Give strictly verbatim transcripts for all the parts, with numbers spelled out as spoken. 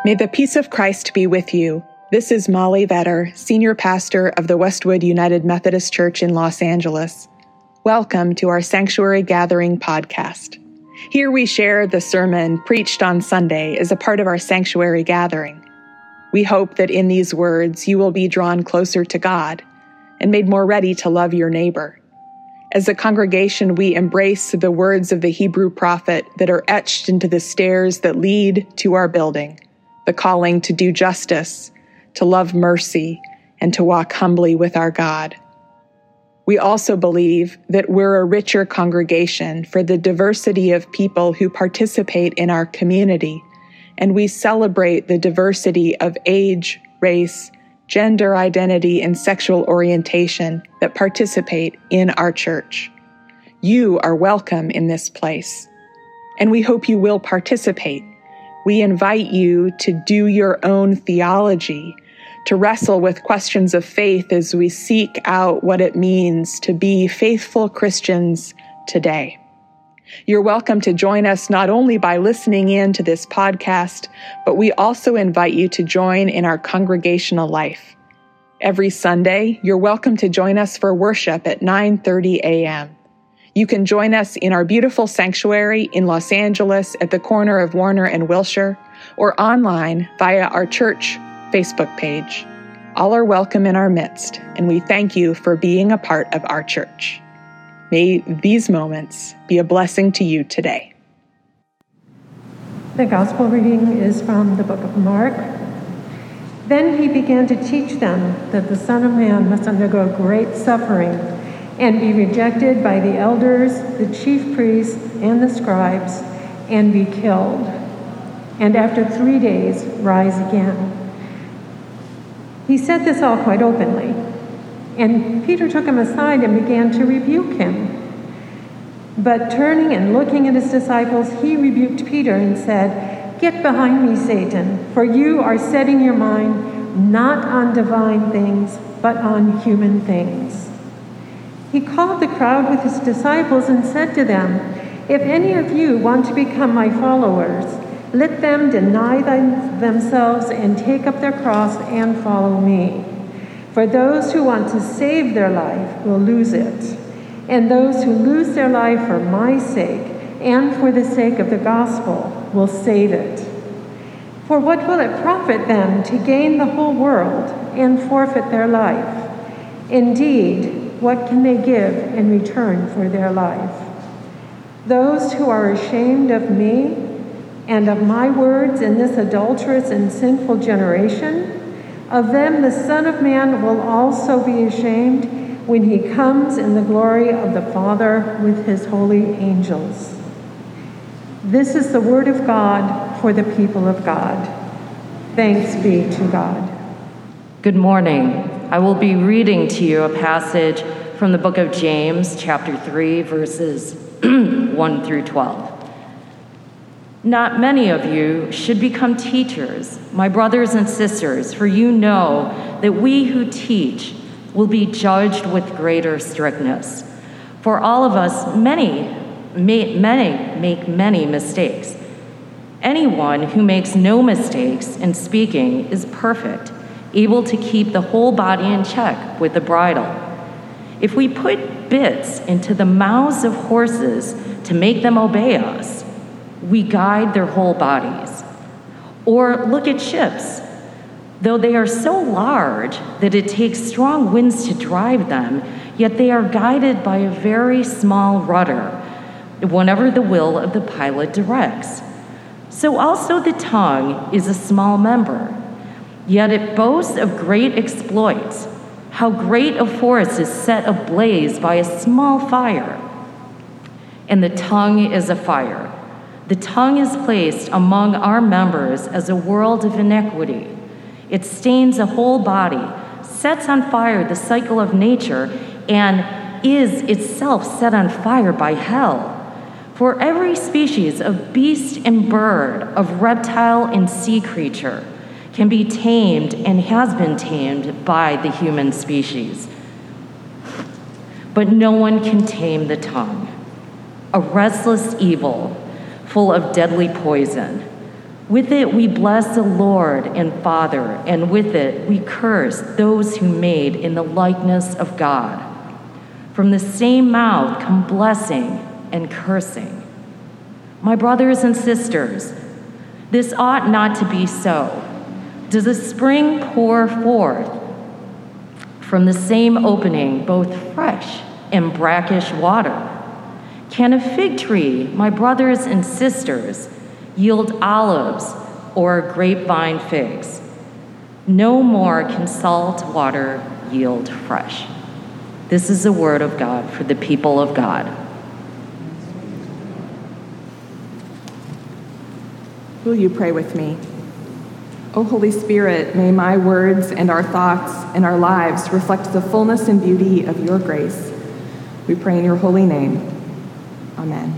May the peace of Christ be with you. This is Molly Vetter, Senior Pastor of the Westwood United Methodist Church in Los Angeles. Welcome to our Sanctuary Gathering podcast. Here we share the sermon preached on Sunday as a part of our Sanctuary Gathering. We hope that in these words you will be drawn closer to God and made more ready to love your neighbor. As a congregation, we embrace the words of the Hebrew prophet that are etched into the stairs that lead to our building, the calling to do justice, to love mercy, and to walk humbly with our God. We also believe that we're a richer congregation for the diversity of people who participate in our community, and we celebrate the diversity of age, race, gender identity, and sexual orientation that participate in our church. You are welcome in this place, and we hope you will participate. We invite you to do your own theology, to wrestle with questions of faith as we seek out what it means to be faithful Christians today. You're welcome to join us not only by listening in to this podcast, but we also invite you to join in our congregational life. Every Sunday, you're welcome to join us for worship at nine thirty a.m. You can join us in our beautiful sanctuary in Los Angeles at the corner of Warner and Wilshire, or online via our church Facebook page. All are welcome in our midst, and we thank you for being a part of our church. May these moments be a blessing to you today. The gospel reading is from the book of Mark. Then he began to teach them that the Son of Man must undergo great suffering and be rejected by the elders, the chief priests, and the scribes, and be killed, and after three days rise again. He said this all quite openly, and Peter took him aside and began to rebuke him. But turning and looking at his disciples, he rebuked Peter and said, "Get behind me, Satan, for you are setting your mind not on divine things, but on human things." He called the crowd with his disciples and said to them, "If any of you want to become my followers, let them deny them, themselves and take up their cross and follow me. For those who want to save their life will lose it, and those who lose their life for my sake and for the sake of the gospel will save it. For what will it profit them to gain the whole world and forfeit their life? Indeed, what can they give in return for their life? Those who are ashamed of me and of my words in this adulterous and sinful generation, of them the Son of Man will also be ashamed when he comes in the glory of the Father with his holy angels." This is the word of God for the people of God. Thanks be to God. Good morning. I will be reading to you a passage from the book of James, chapter three, verses one through twelve. Not many of you should become teachers, my brothers and sisters, for you know that we who teach will be judged with greater strictness. For all of us, many, many make many mistakes. Anyone who makes no mistakes in speaking is perfect, able to keep the whole body in check with the bridle. If we put bits into the mouths of horses to make them obey us, we guide their whole bodies. Or look at ships. Though they are so large that it takes strong winds to drive them, yet they are guided by a very small rudder, whenever the will of the pilot directs. So also the tongue is a small member, yet it boasts of great exploits. How great a forest is set ablaze by a small fire. And the tongue is a fire. The tongue is placed among our members as a world of iniquity. It stains a whole body, sets on fire the cycle of nature, and is itself set on fire by hell. For every species of beast and bird, of reptile and sea creature, can be tamed and has been tamed by the human species. But no one can tame the tongue, a restless evil full of deadly poison. With it we bless the Lord and Father, and with it we curse those who made in the likeness of God. From the same mouth come blessing and cursing. My brothers and sisters, this ought not to be so. Does a spring pour forth from the same opening both fresh and brackish water? Can a fig tree, my brothers and sisters, yield olives or grapevine figs? No more can salt water yield fresh. This is the word of God for the people of God. Will you pray with me? O Holy Spirit, may my words and our thoughts and our lives reflect the fullness and beauty of your grace. We pray in your holy name. Amen.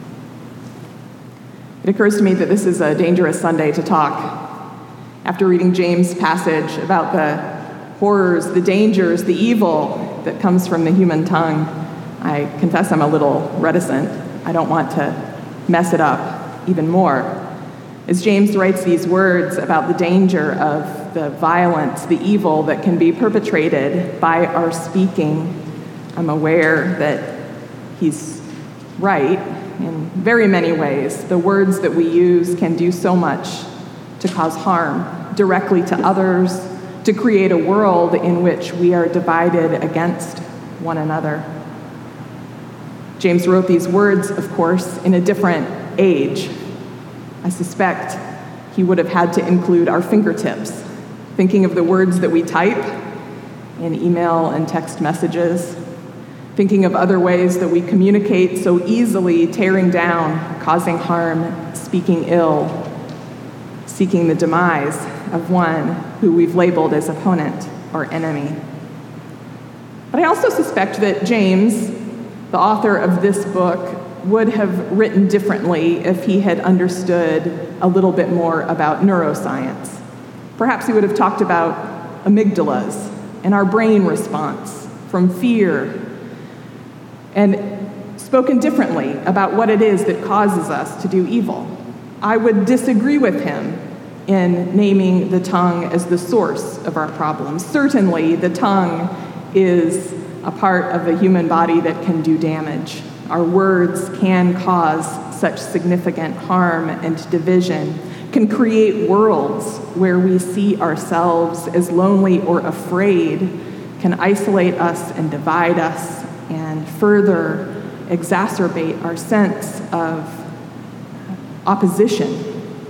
It occurs to me that this is a dangerous Sunday to talk. After reading James' passage about the horrors, the dangers, the evil that comes from the human tongue, I confess I'm a little reticent. I don't want to mess it up even more. As James writes these words about the danger of the violence, the evil that can be perpetrated by our speaking, I'm aware that he's right in very many ways. The words that we use can do so much to cause harm directly to others, to create a world in which we are divided against one another. James wrote these words, of course, in a different age. I suspect he would have had to include our fingertips, thinking of the words that we type in email and text messages, thinking of other ways that we communicate so easily, tearing down, causing harm, speaking ill, seeking the demise of one who we've labeled as opponent or enemy. But I also suspect that James, the author of this book, would have written differently if he had understood a little bit more about neuroscience. Perhaps he would have talked about amygdalas and our brain response from fear, and spoken differently about what it is that causes us to do evil. I would disagree with him in naming the tongue as the source of our problems. Certainly, the tongue is a part of the human body that can do damage. Our words can cause such significant harm and division, can create worlds where we see ourselves as lonely or afraid, can isolate us and divide us, and further exacerbate our sense of opposition.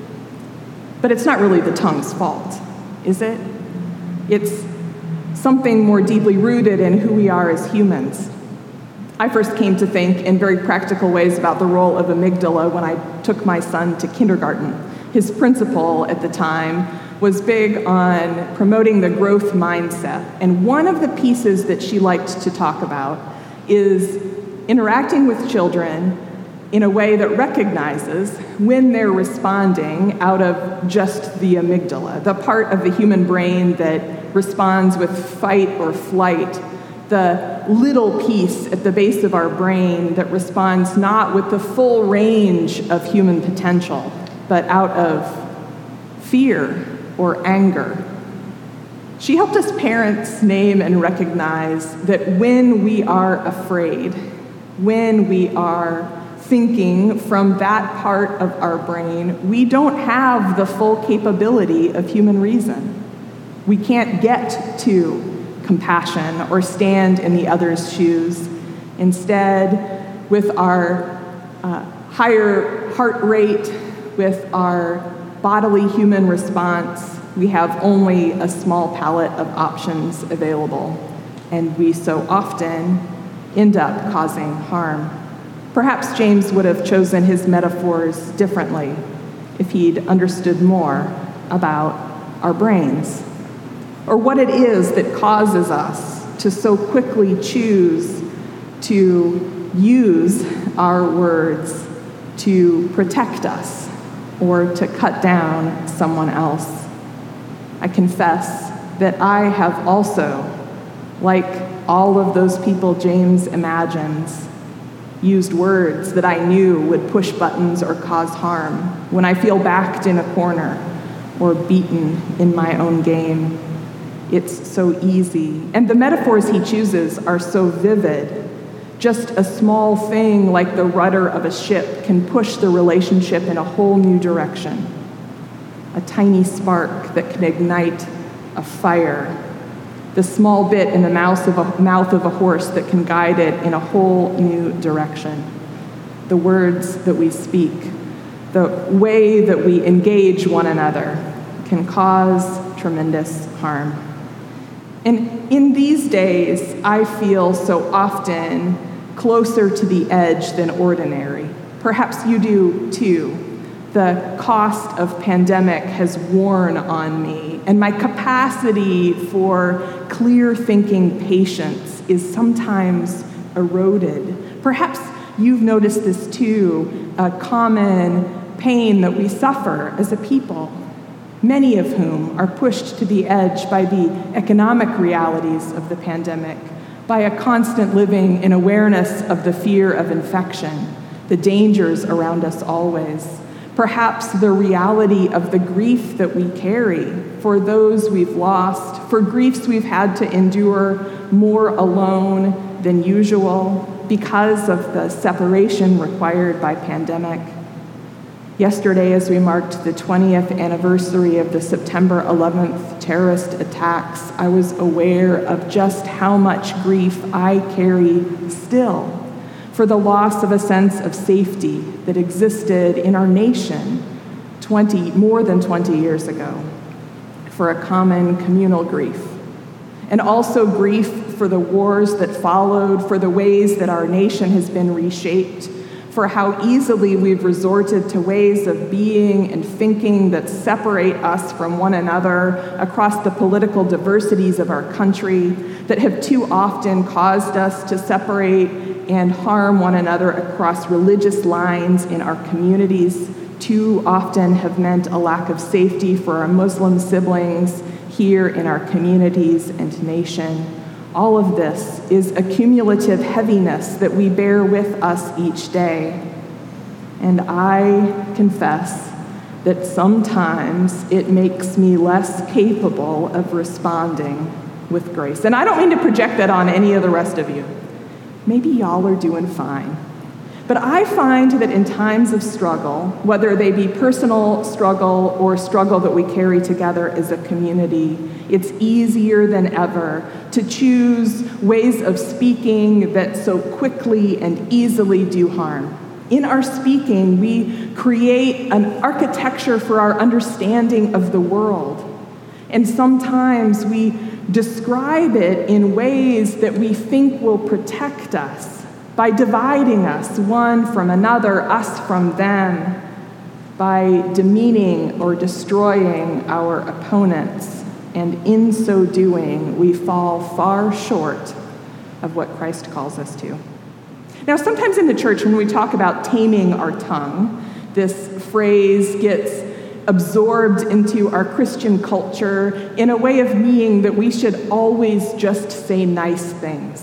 But it's not really the tongue's fault, is it? It's something more deeply rooted in who we are as humans. I first came to think in very practical ways about the role of amygdala when I took my son to kindergarten. His principal at the time was big on promoting the growth mindset. And one of the pieces that she liked to talk about is interacting with children in a way that recognizes when they're responding out of just the amygdala, the part of the human brain that responds with fight or flight, the little piece at the base of our brain that responds not with the full range of human potential, but out of fear or anger. She helped us parents name and recognize that when we are afraid, when we are thinking from that part of our brain, we don't have the full capability of human reason. We can't get to compassion or stand in the other's shoes. Instead, with our uh, higher heart rate, with our bodily human response, we have only a small palette of options available, and we so often end up causing harm. Perhaps James would have chosen his metaphors differently if he'd understood more about our brains, or what it is that causes us to so quickly choose to use our words to protect us or to cut down someone else. I confess that I have also, like all of those people James imagines, used words that I knew would push buttons or cause harm, when I feel backed in a corner or beaten in my own game. It's so easy. And the metaphors he chooses are so vivid. Just a small thing like the rudder of a ship can push the relationship in a whole new direction. A tiny spark that can ignite a fire. The small bit in the mouth of a, mouth of a horse that can guide it in a whole new direction. The words that we speak, the way that we engage one another can cause tremendous harm. And in these days, I feel so often closer to the edge than ordinary. Perhaps you do too. The cost of pandemic has worn on me, and my capacity for clear-thinking patience is sometimes eroded. Perhaps you've noticed this too, a common pain that we suffer as a people, many of whom are pushed to the edge by the economic realities of the pandemic, by a constant living in awareness of the fear of infection, the dangers around us always. Perhaps the reality of the grief that we carry for those we've lost, for griefs we've had to endure more alone than usual because of the separation required by pandemic. Yesterday, as we marked the twentieth anniversary of the September eleventh terrorist attacks, I was aware of just how much grief I carry still for the loss of a sense of safety that existed in our nation twenty, more than twenty years ago, for a common communal grief. And also grief for the wars that followed, for the ways that our nation has been reshaped, for how easily we've resorted to ways of being and thinking that separate us from one another across the political diversities of our country, that have too often caused us to separate and harm one another across religious lines in our communities, too often have meant a lack of safety for our Muslim siblings here in our communities and nation. All of this is a cumulative heaviness that we bear with us each day. And I confess that sometimes it makes me less capable of responding with grace. And I don't mean to project that on any of the rest of you. Maybe y'all are doing fine. But I find that in times of struggle, whether they be personal struggle or struggle that we carry together as a community, it's easier than ever to choose ways of speaking that so quickly and easily do harm. In our speaking, we create an architecture for our understanding of the world. And sometimes we describe it in ways that we think will protect us by dividing us one from another, us from them, by demeaning or destroying our opponents. And in so doing, we fall far short of what Christ calls us to. Now, sometimes in the church, when we talk about taming our tongue, this phrase gets absorbed into our Christian culture in a way of meaning that we should always just say nice things.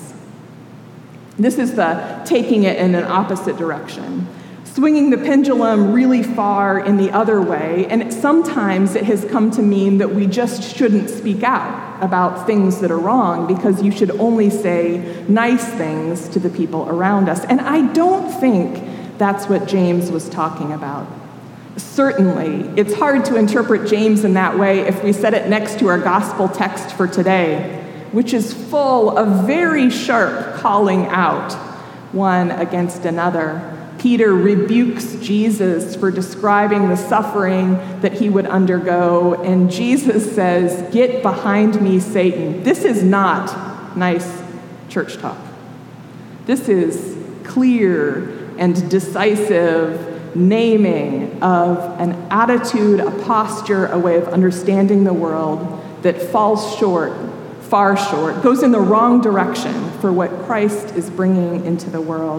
This is the taking it in an opposite direction, swinging the pendulum really far in the other way, and sometimes it has come to mean that we just shouldn't speak out about things that are wrong because you should only say nice things to the people around us. And I don't think that's what James was talking about. Certainly, it's hard to interpret James in that way if we set it next to our gospel text for today, which is full of very sharp calling out one against another. Peter rebukes Jesus for describing the suffering that he would undergo, and Jesus says, "Get behind me, Satan." This is not nice church talk. This is clear and decisive naming of an attitude, a posture, a way of understanding the world that falls short, far short, goes in the wrong direction for what Christ is bringing into the world.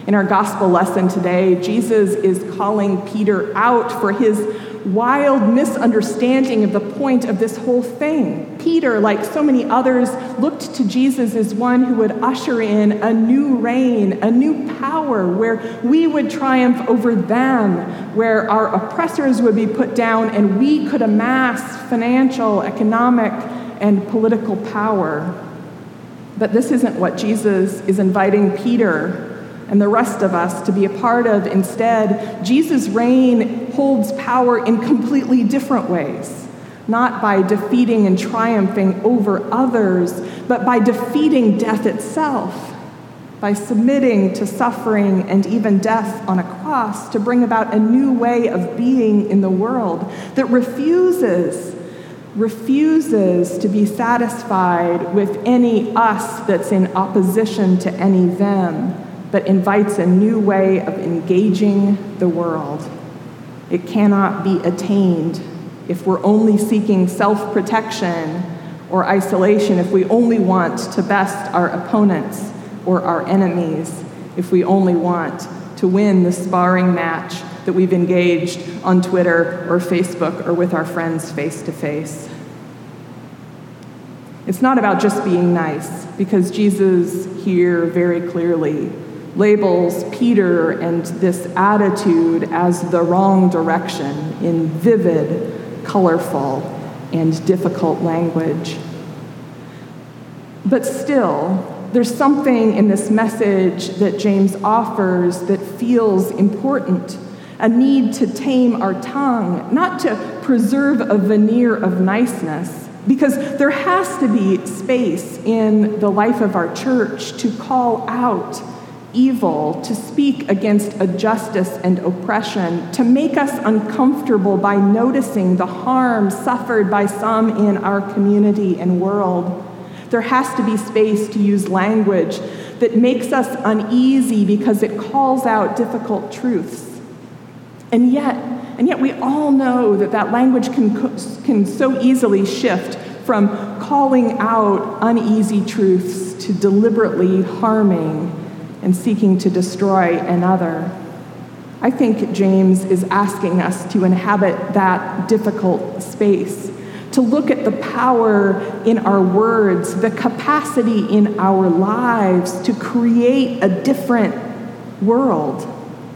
In our gospel lesson today, Jesus is calling Peter out for his wild misunderstanding of the point of this whole thing. Peter, like so many others, looked to Jesus as one who would usher in a new reign, a new power where we would triumph over them, where our oppressors would be put down and we could amass financial, economic, and political power. But this isn't what Jesus is inviting Peter and the rest of us to be a part of. Instead, Jesus' reign holds power in completely different ways, not by defeating and triumphing over others, but by defeating death itself, by submitting to suffering and even death on a cross to bring about a new way of being in the world that refuses, refuses to be satisfied with any us that's in opposition to any them, but invites a new way of engaging the world. It cannot be attained if we're only seeking self-protection or isolation, if we only want to best our opponents or our enemies, if we only want to win the sparring match that we've engaged on Twitter or Facebook or with our friends face-to-face. It's not about just being nice, because Jesus here very clearly labels Peter and this attitude as the wrong direction in vivid, colorful, and difficult language. But still, there's something in this message that James offers that feels important, a need to tame our tongue, not to preserve a veneer of niceness, because there has to be space in the life of our church to call out evil, to speak against injustice and oppression, to make us uncomfortable by noticing the harm suffered by some in our community and world. There has to be space to use language that makes us uneasy because it calls out difficult truths. And yet, and yet we all know that that language can, can so easily shift from calling out uneasy truths to deliberately harming and seeking to destroy another. I think James is asking us to inhabit that difficult space, to look at the power in our words, the capacity in our lives to create a different world,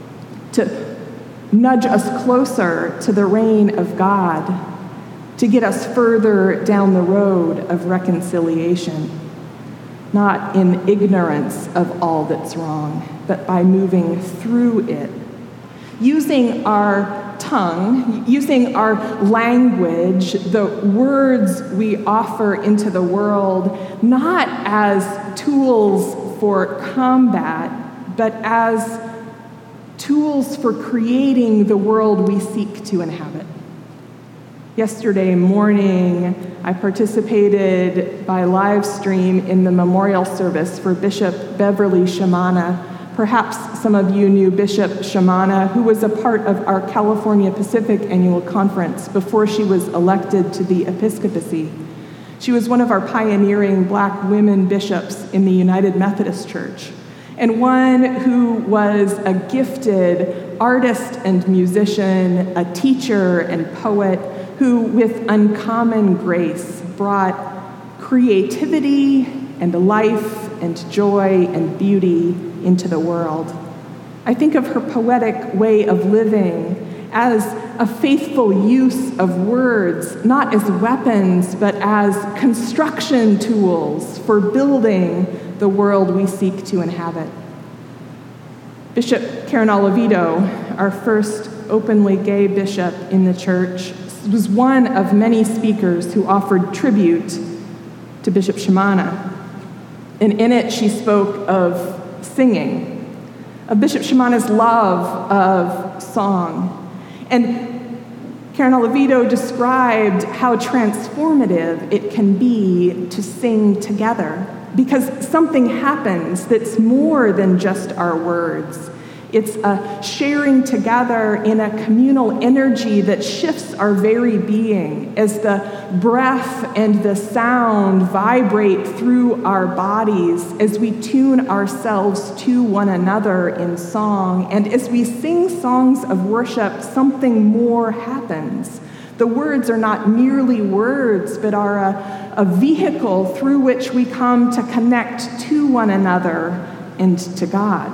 to nudge us closer to the reign of God, to get us further down the road of reconciliation. Not in ignorance of all that's wrong, but by moving through it. Using our tongue, using our language, the words we offer into the world, not as tools for combat, but as tools for creating the world we seek to inhabit. Yesterday morning, I participated by live stream in the memorial service for Bishop Beverly Shamana. Perhaps some of you knew Bishop Shamana, who was a part of our California Pacific Annual Conference before she was elected to the episcopacy. She was one of our pioneering Black women bishops in the United Methodist Church, and one who was a gifted artist and musician, a teacher and poet, who with uncommon grace brought creativity and life and joy and beauty into the world. I think of her poetic way of living as a faithful use of words, not as weapons, but as construction tools for building the world we seek to inhabit. Bishop Karen Oliveto, our first openly gay bishop in the church, was one of many speakers who offered tribute to Bishop Shamana. And in it, she spoke of singing, of Bishop Shamana's love of song. And Karen Oliveto described how transformative it can be to sing together, because something happens that's more than just our words. It's a sharing together in a communal energy that shifts our very being as the breath and the sound vibrate through our bodies, as we tune ourselves to one another in song. And as we sing songs of worship, something more happens. The words are not merely words, but are a, a vehicle through which we come to connect to one another and to God.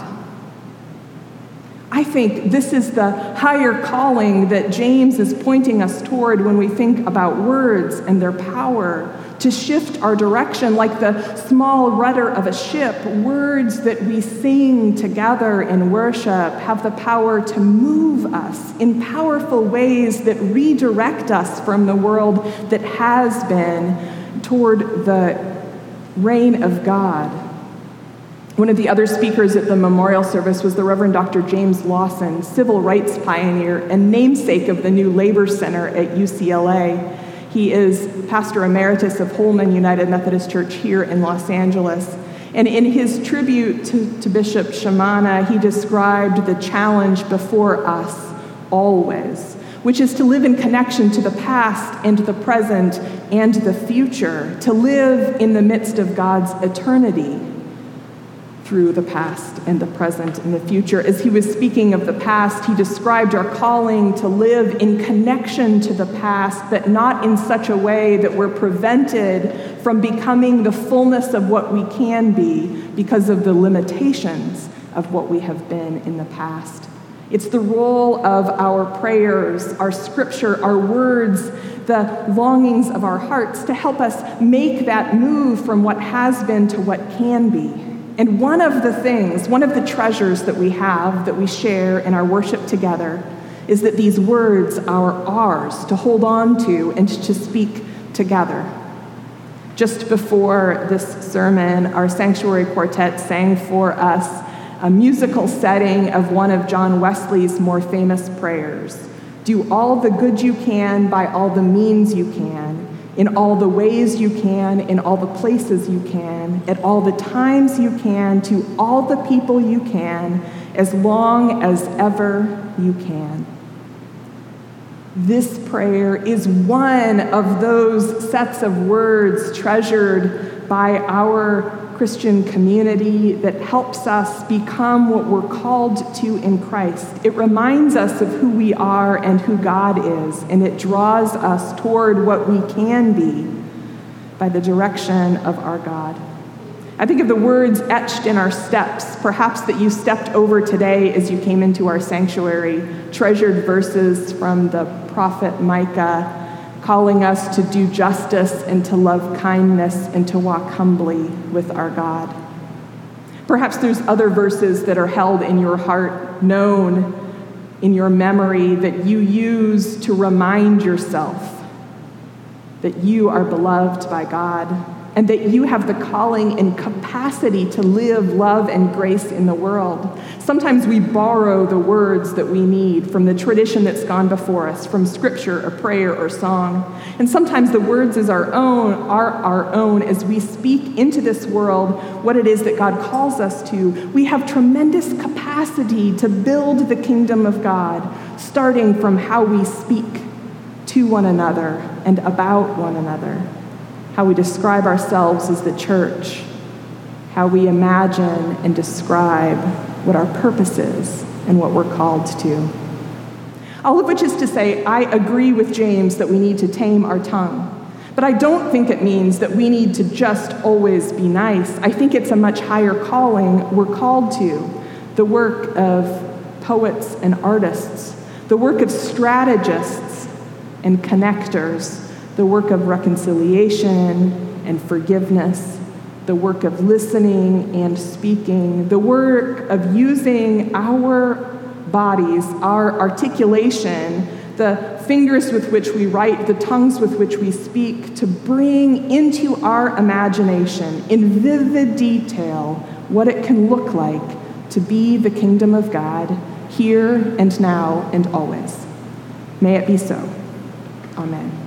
I think this is the higher calling that James is pointing us toward when we think about words and their power to shift our direction. Like the small rudder of a ship, words that we sing together in worship have the power to move us in powerful ways that redirect us from the world that has been toward the reign of God. One of the other speakers at the memorial service was the Reverend Doctor James Lawson, civil rights pioneer and namesake of the new Labor Center at U C L A. He is pastor emeritus of Holman United Methodist Church here in Los Angeles. And in his tribute to, to Bishop Shamana, he described the challenge before us always, which is to live in connection to the past and the present and the future, to live in the midst of God's eternity through the past and the present and the future. As he was speaking of the past, he described our calling to live in connection to the past, but not in such a way that we're prevented from becoming the fullness of what we can be because of the limitations of what we have been in the past. It's the role of our prayers, our scripture, our words, the longings of our hearts to help us make that move from what has been to what can be. And one of the things, one of the treasures that we have, that we share in our worship together, is that these words are ours to hold on to and to speak together. Just before this sermon, our Sanctuary Quartet sang for us a musical setting of one of John Wesley's more famous prayers. Do all the good you can by all the means you can, in all the ways you can, in all the places you can, at all the times you can, to all the people you can, as long as ever you can. This prayer is one of those sets of words treasured by our Christian community that helps us become what we're called to in Christ. It reminds us of who we are and who God is, and it draws us toward what we can be by the direction of our God. I think of the words etched in our steps, perhaps that you stepped over today as you came into our sanctuary, treasured verses from the prophet Micah, calling us to do justice and to love kindness and to walk humbly with our God. Perhaps there's other verses that are held in your heart, known in your memory, that you use to remind yourself that you are beloved by God and that you have the calling and capacity to live love and grace in the world. Sometimes we borrow the words that we need from the tradition that's gone before us, from scripture or prayer or song. And sometimes the words is our own, are our own as we speak into this world what it is that God calls us to. We have tremendous capacity to build the kingdom of God, starting from how we speak to one another and about one another, how we describe ourselves as the church, how we imagine and describe what our purpose is and what we're called to. All of which is to say, I agree with James that we need to tame our tongue. But I don't think it means that we need to just always be nice. I think it's a much higher calling we're called to, the work of poets and artists, the work of strategists and connectors, the work of reconciliation and forgiveness, the work of listening and speaking, the work of using our bodies, our articulation, the fingers with which we write, the tongues with which we speak, to bring into our imagination in vivid detail what it can look like to be the kingdom of God here and now and always. May it be so. Amen.